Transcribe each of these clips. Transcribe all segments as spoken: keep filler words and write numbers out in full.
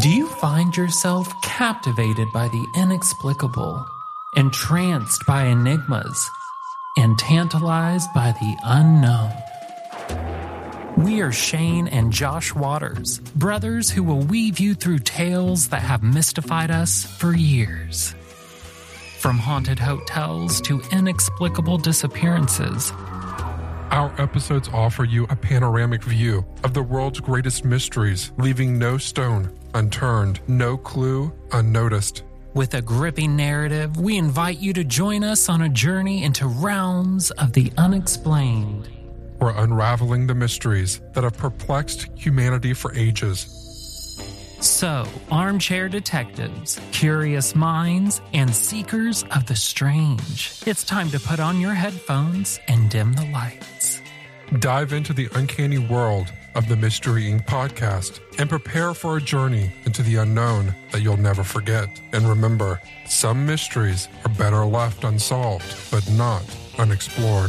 Do you find yourself captivated by the inexplicable, entranced by enigmas, and tantalized by the unknown? We are Shane and Josh Waters, brothers who will weave you through tales that have mystified us for years. From haunted hotels to inexplicable disappearances, our episodes offer you a panoramic view of the world's greatest mysteries, leaving no stone unturned, no clue unnoticed. With a gripping narrative, we invite you to join us on a journey into realms of the unexplained. We're unraveling the mysteries that have perplexed humanity for ages. So, armchair detectives, curious minds, and seekers of the strange, it's time to put on your headphones and dim the lights. Dive into the uncanny world of the Mystery Incorporated podcast and prepare for a journey into the unknown that you'll never forget. And remember, some mysteries are better left unsolved, but not unexplored.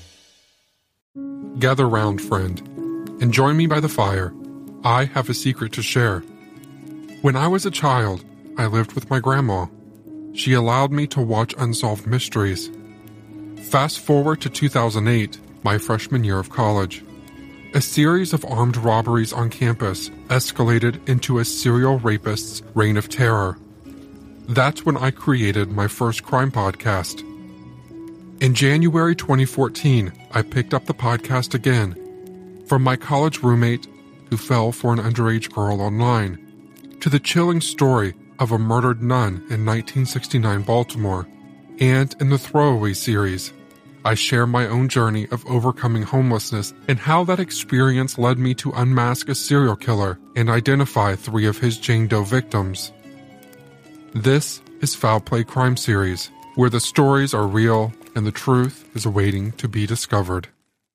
Gather round, friend, and join me by the fire. I have a secret to share. When I was a child, I lived with my grandma. She allowed me to watch unsolved mysteries. Fast forward to two thousand eight, my freshman year of college. A series of armed robberies on campus escalated into a serial rapist's reign of terror. That's when I created my first crime podcast. In January twenty fourteen, I picked up the podcast again, from my college roommate who fell for an underage girl online, to the chilling story of a murdered nun in nineteen sixty-nine Baltimore. And in the Throwaway series, I share my own journey of overcoming homelessness and how that experience led me to unmask a serial killer and identify three of his Jane Doe victims. This is Foul Play Crime Series, where the stories are real and the truth is waiting to be discovered.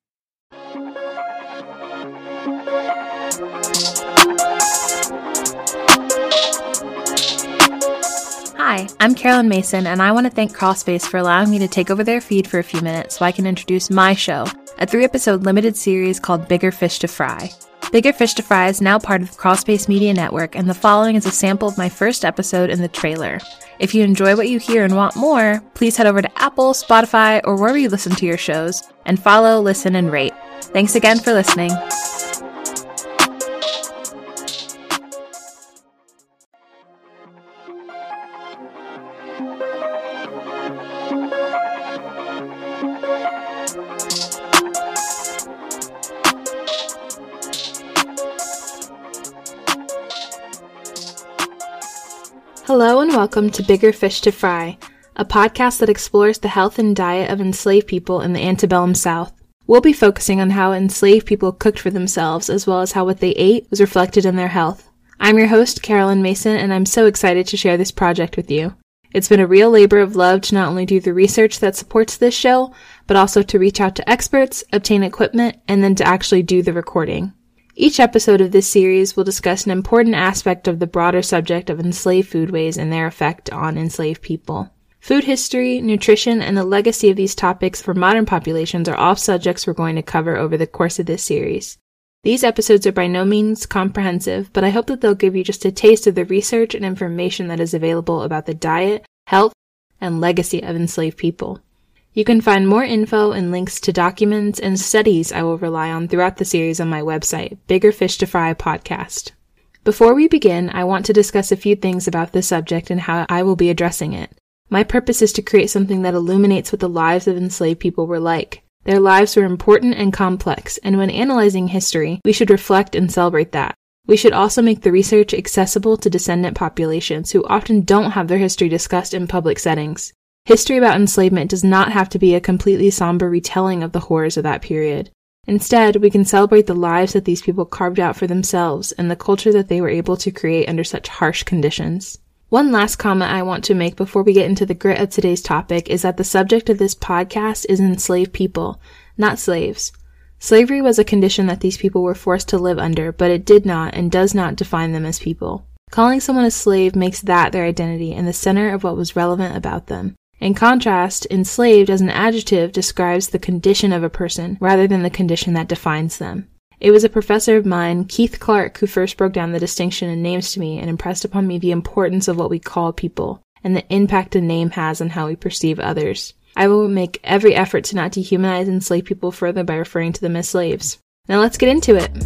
Hi, I'm Carolyn Mason, and I want to thank Crawlspace for allowing me to take over their feed for a few minutes so I can introduce my show, a three-episode limited series called Bigger Fish to Fry. Bigger Fish to Fry is now part of the Crawlspace Media Network, and the following is a sample of my first episode in the trailer. If you enjoy what you hear and want more, please head over to Apple, Spotify, or wherever you listen to your shows, and follow, listen, and rate. Thanks again for listening. Hello and welcome to Bigger Fish to Fry, a podcast that explores the health and diet of enslaved people in the antebellum South. We'll be focusing on how enslaved people cooked for themselves, as well as how what they ate was reflected in their health. I'm your host, Carolyn Mason, and I'm so excited to share this project with you. It's been a real labor of love to not only do the research that supports this show, but also to reach out to experts, obtain equipment, and then to actually do the recording. Each episode of this series will discuss an important aspect of the broader subject of enslaved foodways and their effect on enslaved people. Food history, nutrition, and the legacy of these topics for modern populations are all subjects we're going to cover over the course of this series. These episodes are by no means comprehensive, but I hope that they'll give you just a taste of the research and information that is available about the diet, health, and legacy of enslaved people. You can find more info and links to documents and studies I will rely on throughout the series on my website, Bigger Fish to Fry Podcast. Before we begin, I want to discuss a few things about this subject and how I will be addressing it. My purpose is to create something that illuminates what the lives of enslaved people were like. Their lives were important and complex, and when analyzing history, we should reflect and celebrate that. We should also make the research accessible to descendant populations who often don't have their history discussed in public settings. History about enslavement does not have to be a completely somber retelling of the horrors of that period. Instead, we can celebrate the lives that these people carved out for themselves and the culture that they were able to create under such harsh conditions. One last comment I want to make before we get into the grit of today's topic is that the subject of this podcast is enslaved people, not slaves. Slavery was a condition that these people were forced to live under, but it did not and does not define them as people. Calling someone a slave makes that their identity and the center of what was relevant about them. In contrast, enslaved as an adjective describes the condition of a person rather than the condition that defines them. It was a professor of mine, Keith Clark, who first broke down the distinction in names to me and impressed upon me the importance of what we call people and the impact a name has on how we perceive others. I will make every effort to not dehumanize enslaved people further by referring to them as slaves. Now let's get into it.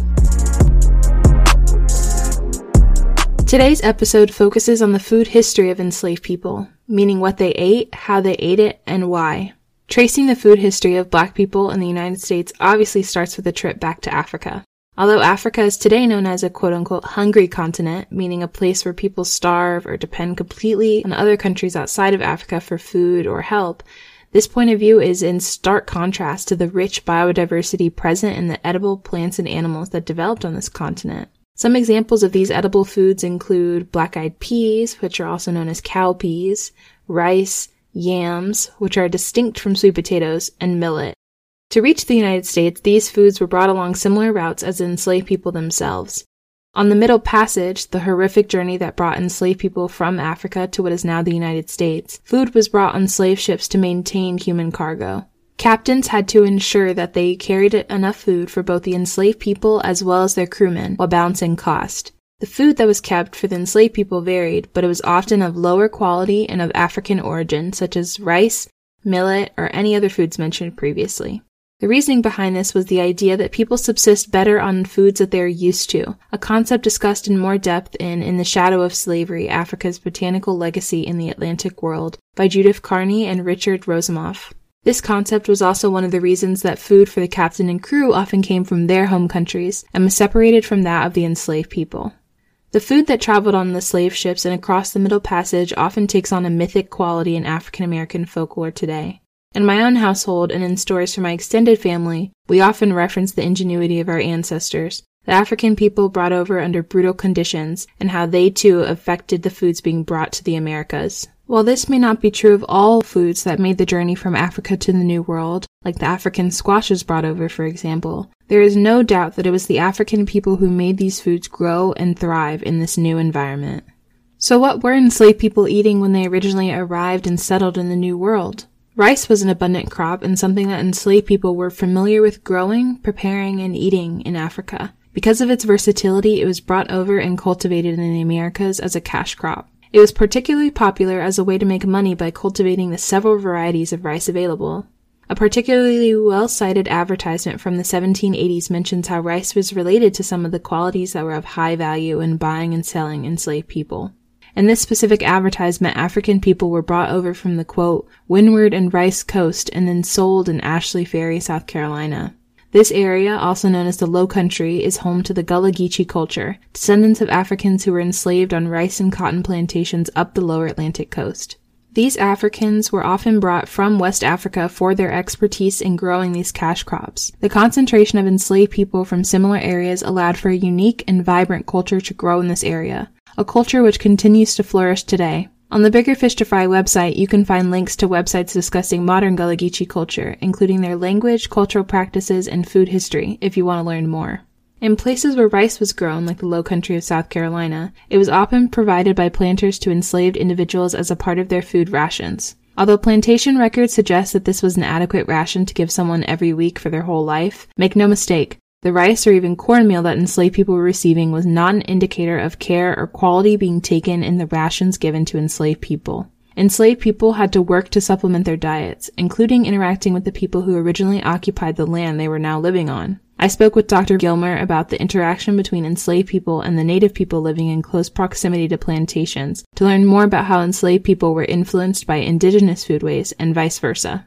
Today's episode focuses on the food history of enslaved people, meaning what they ate, how they ate it, and why. Tracing the food history of Black people in the United States obviously starts with a trip back to Africa. Although Africa is today known as a quote-unquote hungry continent, meaning a place where people starve or depend completely on other countries outside of Africa for food or help, this point of view is in stark contrast to the rich biodiversity present in the edible plants and animals that developed on this continent. Some examples of these edible foods include black-eyed peas, which are also known as cowpeas, rice, yams, which are distinct from sweet potatoes, and millet. To reach the United States, these foods were brought along similar routes as the enslaved people themselves. On the Middle Passage, the horrific journey that brought enslaved people from Africa to what is now the United States, food was brought on slave ships to maintain human cargo. Captains had to ensure that they carried enough food for both the enslaved people as well as their crewmen while balancing cost. The food that was kept for the enslaved people varied, but it was often of lower quality and of African origin, such as rice, millet, or any other foods mentioned previously. The reasoning behind this was the idea that people subsist better on foods that they are used to, a concept discussed in more depth in In the Shadow of Slavery, Africa's Botanical Legacy in the Atlantic World by Judith Carney and Richard Rosamoff. This concept was also one of the reasons that food for the captain and crew often came from their home countries and was separated from that of the enslaved people. The food that traveled on the slave ships and across the Middle Passage often takes on a mythic quality in African American folklore today. In my own household and in stories from my extended family, we often reference the ingenuity of our ancestors, the African people brought over under brutal conditions, and how they too affected the foods being brought to the Americas. While this may not be true of all foods that made the journey from Africa to the New World, like the African squashes brought over, for example, there is no doubt that it was the African people who made these foods grow and thrive in this new environment. So what were enslaved people eating when they originally arrived and settled in the New World? Rice was an abundant crop and something that enslaved people were familiar with growing, preparing, and eating in Africa. Because of its versatility, it was brought over and cultivated in the Americas as a cash crop. It was particularly popular as a way to make money by cultivating the several varieties of rice available. A particularly well-cited advertisement from the seventeen eighties mentions how rice was related to some of the qualities that were of high value in buying and selling enslaved people. In this specific advertisement, African people were brought over from the, quote, Windward and Rice Coast and then sold in Ashley Ferry, South Carolina. This area, also known as the Low Country, is home to the Gullah Geechee culture, descendants of Africans who were enslaved on rice and cotton plantations up the lower Atlantic coast. These Africans were often brought from West Africa for their expertise in growing these cash crops. The concentration of enslaved people from similar areas allowed for a unique and vibrant culture to grow in this area, a culture which continues to flourish today. On the Bigger Fish to Fry website, you can find links to websites discussing modern Gullah Geechee culture, including their language, cultural practices, and food history, if you want to learn more. In places where rice was grown, like the Low Country of South Carolina, it was often provided by planters to enslaved individuals as a part of their food rations. Although plantation records suggest that this was an adequate ration to give someone every week for their whole life, make no mistake, the rice or even cornmeal that enslaved people were receiving was not an indicator of care or quality being taken in the rations given to enslaved people. Enslaved people had to work to supplement their diets, including interacting with the people who originally occupied the land they were now living on. I spoke with Doctor Gilmer about the interaction between enslaved people and the native people living in close proximity to plantations to learn more about how enslaved people were influenced by indigenous foodways and vice versa.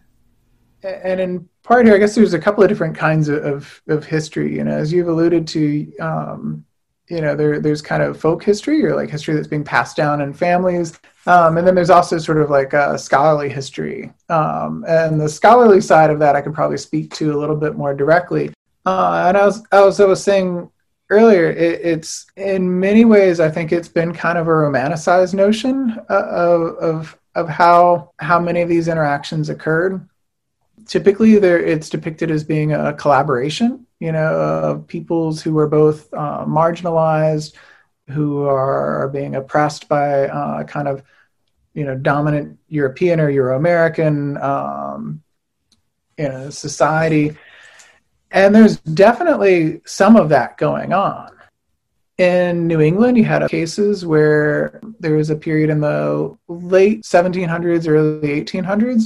And in part here, I guess there's a couple of different kinds of, of, of history. You know, as you've alluded to, um, you know, there there's kind of folk history or like history that's being passed down in families. Um, and then there's also sort of like a scholarly history. Um, and the scholarly side of that I could probably speak to a little bit more directly. Uh, and I was, I was, I was saying earlier, it, it's in many ways, I think it's been kind of a romanticized notion uh, of, of, of how, how many of these interactions occurred. Typically, there it's depicted as being a collaboration, you know, of peoples who are both uh, marginalized, who are, are being oppressed by uh, kind of, you know, dominant European or Euro-American, um, you know, society. And there's definitely some of that going on. In New England, you had cases where there was a period in the late seventeen hundreds, early eighteen hundreds,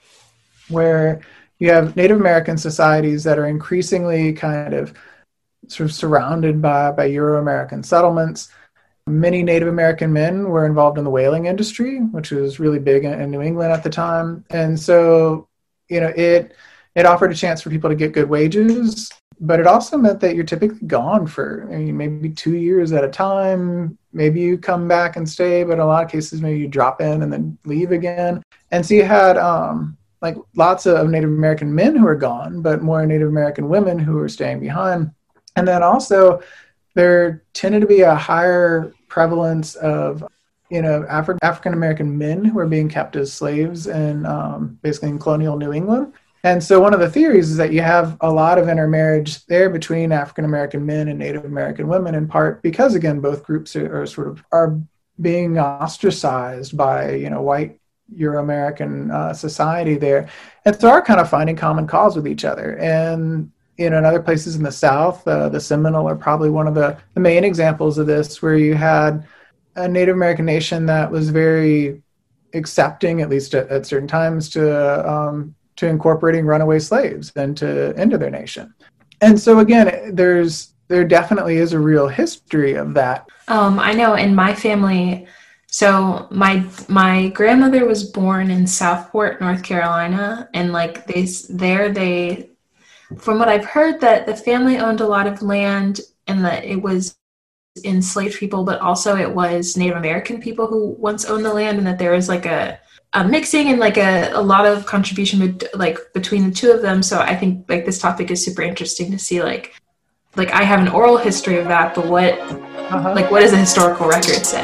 where you have Native American societies that are increasingly kind of sort of surrounded by, by Euro-American settlements. Many Native American men were involved in the whaling industry, which was really big in, in New England at the time. And so, you know, it it offered a chance for people to get good wages, but it also meant that you're typically gone for I mean, maybe two years at a time. Maybe you come back and stay, but in a lot of cases, maybe you drop in and then leave again. And so you had um, like lots of Native American men who were gone, but more Native American women who were staying behind. And then also there tended to be a higher prevalence of, you know, Afri- African-American men who were being kept as slaves in um, basically in colonial New England. And so one of the theories is that you have a lot of intermarriage there between African-American men and Native American women, in part because, again, both groups are, are sort of are being ostracized by, you know, white Euro-American uh, society there. And so are kind of finding common cause with each other. And, you know, in other places in the South, uh, the Seminole are probably one of the, the main examples of this, where you had a Native American nation that was very accepting, at least at, at certain times, to um, to incorporating runaway slaves into into their nation. And so again, there's there definitely is a real history of that. Um, I know in my family, so my my grandmother was born in Southport, North Carolina, and like they there they, from what I've heard, that the family owned a lot of land and that it was enslaved people, but also it was Native American people who once owned the land, and that there was like a a mixing and like a, a lot of contribution with, like between the two of them. So I think like this topic is super interesting to see, like, like I have an oral history of that, but what, uh-huh. like what does the historical record say?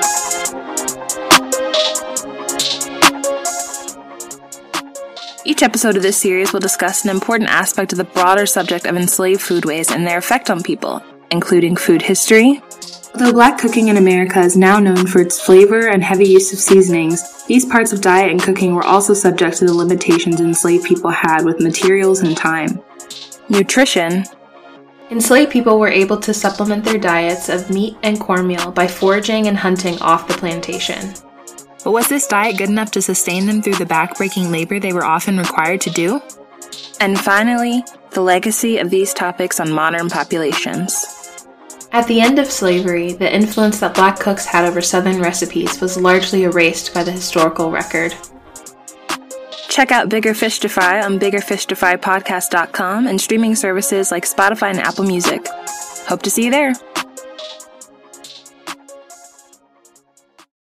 Each episode of this series will discuss an important aspect of the broader subject of enslaved foodways and their effect on people, including food history. Although Black cooking in America is now known for its flavor and heavy use of seasonings, these parts of diet and cooking were also subject to the limitations enslaved people had with materials and time. Nutrition. Enslaved people were able to supplement their diets of meat and cornmeal by foraging and hunting off the plantation. But was this diet good enough to sustain them through the backbreaking labor they were often required to do? And finally, the legacy of these topics on modern populations. At the end of slavery, the influence that Black cooks had over Southern recipes was largely erased by the historical record. Check out Bigger Fish to Fry on bigger fish to fry podcast dot com and streaming services like Spotify and Apple Music. Hope to see you there.